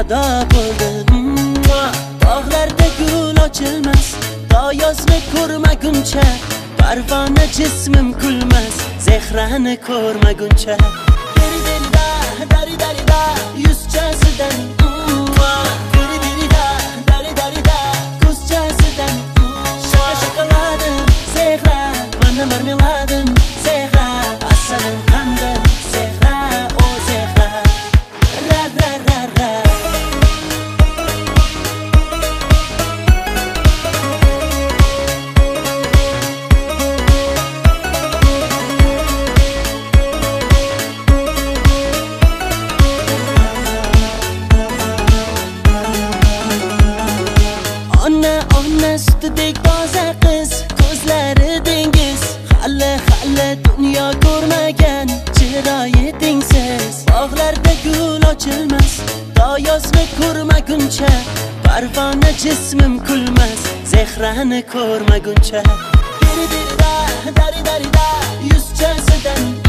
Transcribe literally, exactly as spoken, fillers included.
ado bo'ldi. Tog'larda gul ochilmas, to yozni ko'rmaguncha, parvona jismim kulmas, zehrani ko'rmaguncha. Deri derida, dari darida, yuzchasidan deri derida, dari darida, ko'zchasidan shoshqaladim, zehra, mana marmeladim, zehra, asalim hamda zehra, o zehra, ra ra ra ra. Sutdek toza qiz, ko'zlari dengiz, hali hali dunyo ko'rmagan chiroyi tengsiz. Bog'larda gul ochilmas, to yozni ko'rmaguncha, parvona jismim kulmas, zehrani ko'rmaguncha. Deri derida, dari darida, yuzchasidan